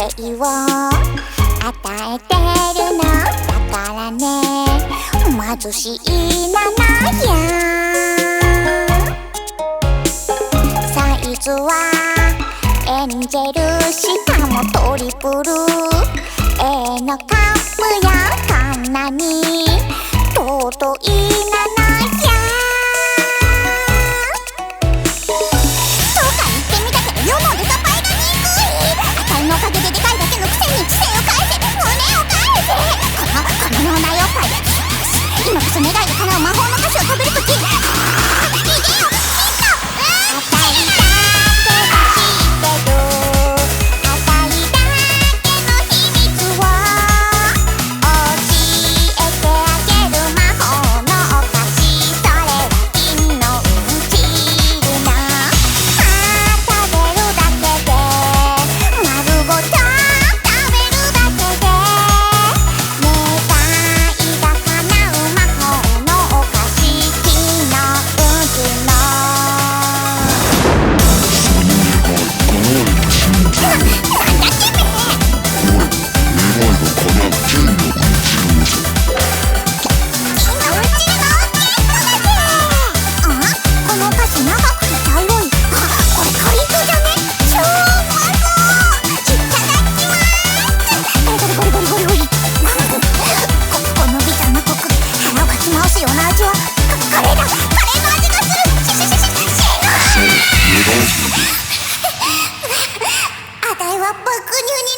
生を与えてるのだからね、貧しいなのや。サイズはエンジェルしかもトリプル A のカップやこんなに尊いなのや。そうか言ってみたけど世のデカパイが憎い。あたいのおかげででかいだけのくせに知性を返せ、胸を返せ。この脳内おっぱい、今こそ願いが叶う魔法の歌詞を食べるとき。逃げよ爆乳に